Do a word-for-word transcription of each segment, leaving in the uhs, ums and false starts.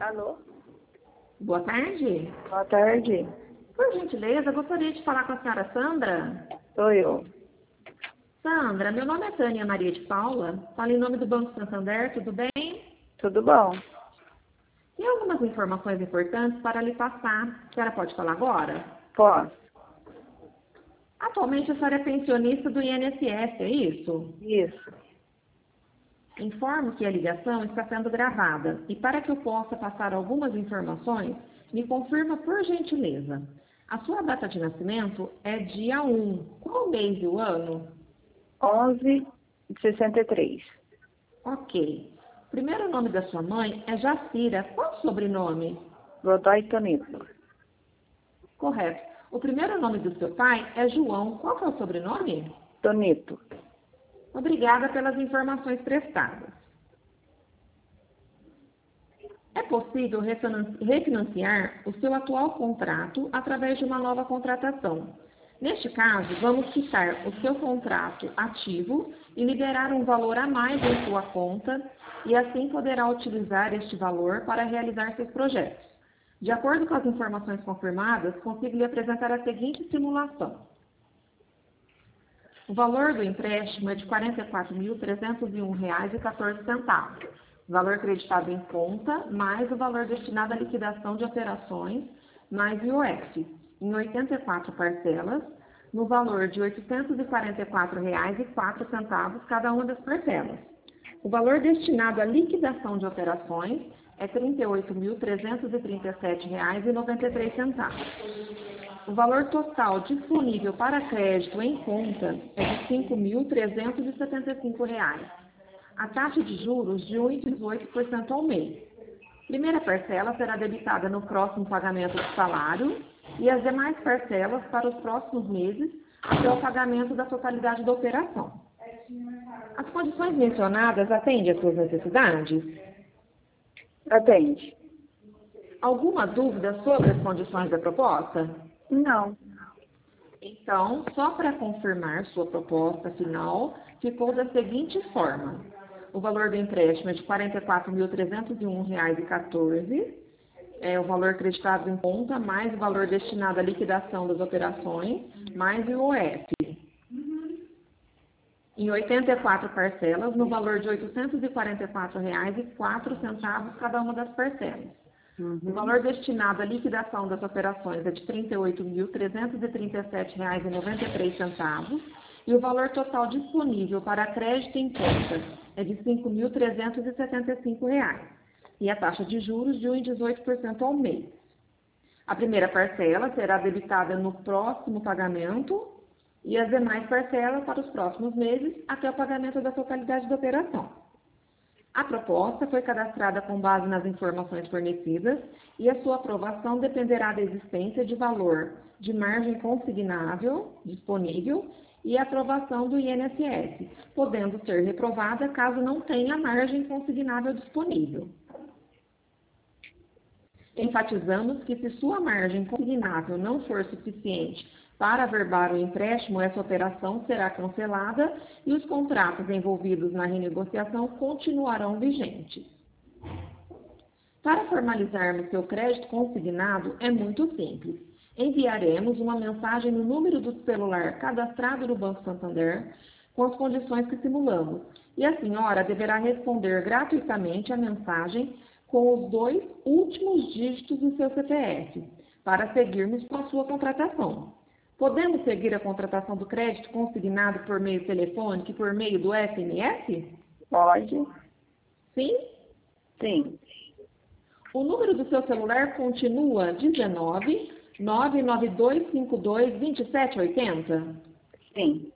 Alô? Boa tarde. Boa tarde. Por gentileza, gostaria de falar com a senhora Sandra. Sou eu. Sandra, meu nome é Tânia Maria de Paula. Falo em nome do Banco Santander, tudo bem? Tudo bom? Tem algumas informações importantes para lhe passar. A senhora pode falar agora? Posso? Atualmente a senhora é pensionista do I N S S, é isso? Isso. Informo que a ligação está sendo gravada e para que eu possa passar algumas informações, me confirma por gentileza. A sua data de nascimento é dia um. Qual mês e o ano? onze de sessenta e três. Ok. O primeiro nome da sua mãe é Jacira. Qual o sobrenome? Godoy Tonito. Correto. O primeiro nome do seu pai é João. Qual que é o sobrenome? Tonito. Obrigada pelas informações prestadas. É possível refinanciar o seu atual contrato através de uma nova contratação. Neste caso, vamos quitar o seu contrato ativo e liberar um valor a mais em sua conta e assim poderá utilizar este valor para realizar seus projetos. De acordo com as informações confirmadas, consigo lhe apresentar a seguinte simulação. O valor do empréstimo é de quarenta e quatro mil trezentos e um reais e quatorze centavos. Valor creditado em conta, mais o valor destinado à liquidação de operações, mais I O F, em oitenta e quatro parcelas, no valor de oitocentos e quarenta e quatro reais e quatro centavos cada uma das parcelas. O valor destinado à liquidação de operações é trinta e oito mil trezentos e trinta e sete reais e noventa e três centavos. O valor total disponível para crédito em conta é de cinco mil trezentos e setenta e cinco reais. A taxa de juros de um vírgula dezoito por cento ao mês. Primeira parcela será debitada no próximo pagamento do salário e as demais parcelas para os próximos meses até o pagamento da totalidade da operação. As condições mencionadas atendem às suas necessidades? Atende? Alguma dúvida sobre as condições da proposta? Não. Então, só para confirmar sua proposta final, ficou da seguinte forma. O valor do empréstimo é de quarenta e quatro mil trezentos e um reais e quatorze centavos, é o valor creditado em conta, mais o valor destinado à liquidação das operações, mais o I O F. Em oitenta e quatro parcelas, no valor de oitocentos e quarenta e quatro reais e quatro centavos cada uma das parcelas. Uhum. O valor destinado à liquidação das operações é de trinta e oito mil trezentos e trinta e sete reais e noventa e três centavos e o valor total disponível para crédito em conta é de cinco mil trezentos e setenta e cinco reais e a taxa de juros de um vírgula dezoito por cento ao mês. A primeira parcela será debitada no próximo pagamento e as demais parcelas para os próximos meses até o pagamento da totalidade da operação. A proposta foi cadastrada com base nas informações fornecidas e a sua aprovação dependerá da existência de valor de margem consignável disponível e a aprovação do I N S S, podendo ser reprovada caso não tenha margem consignável disponível. Enfatizamos que se sua margem consignável não for suficiente para averbar o empréstimo, essa operação será cancelada e os contratos envolvidos na renegociação continuarão vigentes. Para formalizarmos seu crédito consignado, é muito simples. Enviaremos uma mensagem no número do celular cadastrado no Banco Santander com as condições que simulamos, e a senhora deverá responder gratuitamente a mensagem com os dois últimos dígitos do seu C P F, para seguirmos com a sua contratação. Podemos seguir a contratação do crédito consignado por meio telefônico e por meio do S M S? Pode? Sim? Sim. O número do seu celular continua dezenove, nove nove dois cinco dois, dois sete oito zero? Sim.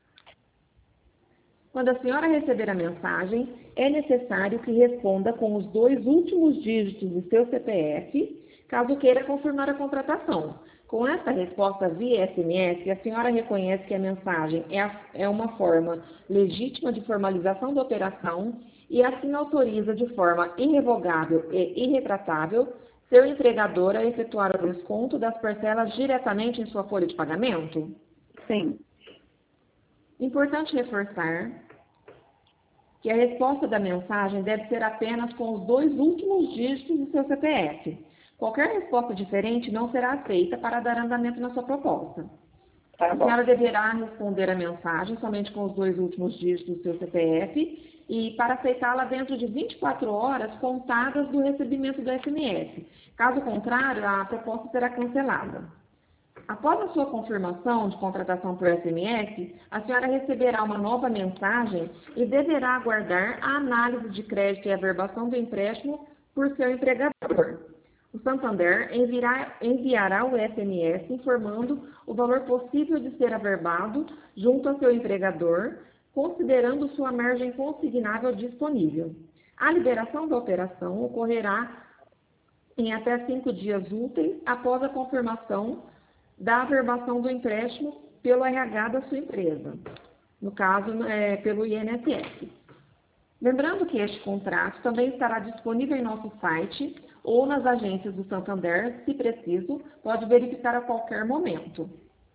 Quando a senhora receber a mensagem, é necessário que responda com os dois últimos dígitos do seu C P F, caso queira confirmar a contratação. Com essa resposta via S M S, a senhora reconhece que a mensagem é, a, é uma forma legítima de formalização da operação e assim autoriza de forma irrevogável e irretratável seu empregador a efetuar o desconto das parcelas diretamente em sua folha de pagamento? Sim. Importante reforçar que a resposta da mensagem deve ser apenas com os dois últimos dígitos do seu C P F. Qualquer resposta diferente não será aceita para dar andamento na sua proposta. Tá A bom. senhora deverá responder a mensagem somente com os dois últimos dígitos do seu C P F e para aceitá-la dentro de vinte e quatro horas contadas do recebimento do S M S. Caso contrário, a proposta será cancelada. Após a sua confirmação de contratação por S M S, a senhora receberá uma nova mensagem e deverá aguardar a análise de crédito e averbação do empréstimo por seu empregador. O Santander enviará, enviará o S M S informando o valor possível de ser averbado junto a seu empregador, considerando sua margem consignável disponível. A liberação da operação ocorrerá em até cinco dias úteis após a confirmação da averbação do empréstimo pelo R H da sua empresa, no caso, é, pelo I N S S. Lembrando que este contrato também estará disponível em nosso site ou nas agências do Santander, se preciso, pode verificar a qualquer momento.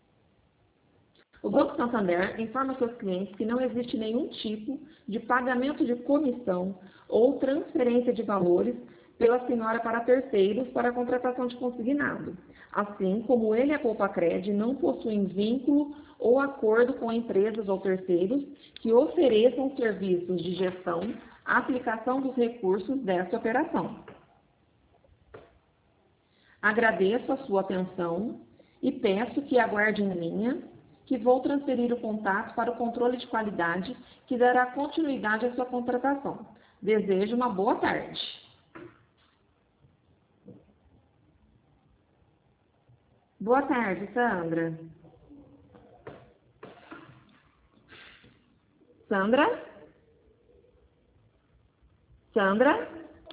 O Banco Santander informa seus clientes que não existe nenhum tipo de pagamento de comissão ou transferência de valores pela senhora para terceiros para a contratação de consignado, assim como ele e a Poupa-Cred não possuem vínculo ou acordo com empresas ou terceiros que ofereçam serviços de gestão, aplicação dos recursos desta operação. Agradeço a sua atenção e peço que aguarde em linha, que vou transferir o contato para o controle de qualidade que dará continuidade à sua contratação. Desejo uma boa tarde. Boa tarde, Sandra. Sandra? Sandra?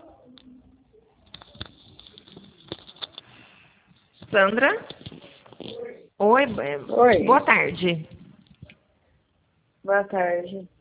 Sandra? Oi, Oi. boa tarde. Boa tarde.